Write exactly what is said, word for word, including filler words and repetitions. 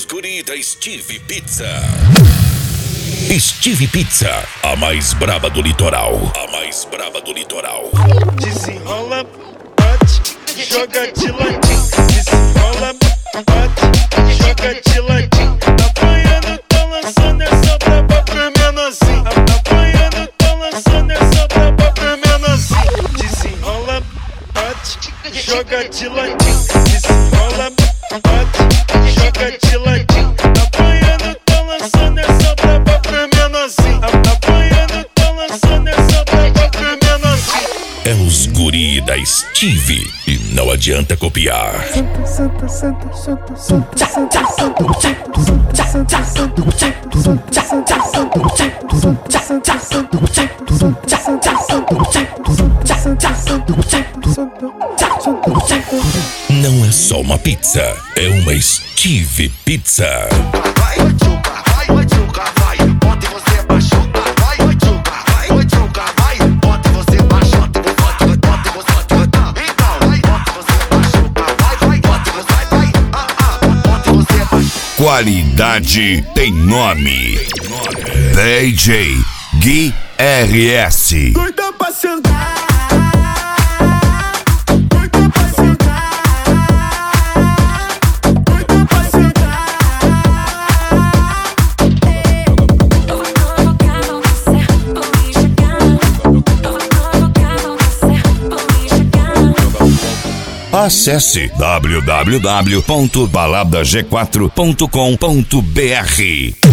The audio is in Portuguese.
guri da Steve Pizza. Steve Pizza, a mais braba do litoral. A mais braba do litoral. Desenrola, bate, joga de ladinho. Desenrola, bate, joga de ladinho. Apanhando, tá lançando essa braba pro menorzinho. Apanhando, tá lançando essa braba pro menorzinho. Desenrola, bate, joga de ladinho. Desenrola, bate, joga de ladinho. Apanhando, tá lançando essa braba pro menorzinho. Apanhando, tá lançando essa braba pro menorzinho. É os guri da Steve e não adianta copiar. Santa, santa, santa, santa, santa, Não é só uma pizza, é uma Steve Pizza. Vai, tchuca, vai, tchuca, vai. Bota e você baixou. Vai, tchuca, vai, tchuca, vai. Bota e você baixou. Bota e você baixou. Então, vai, bota e você baixou. Vai, vai, bota e você vai. Ah, ah, bota e você baixou. Qualidade tem nome. D J Gui R S. Doida pra sentar. Acesse w w w ponto balada g quatro ponto com ponto b r.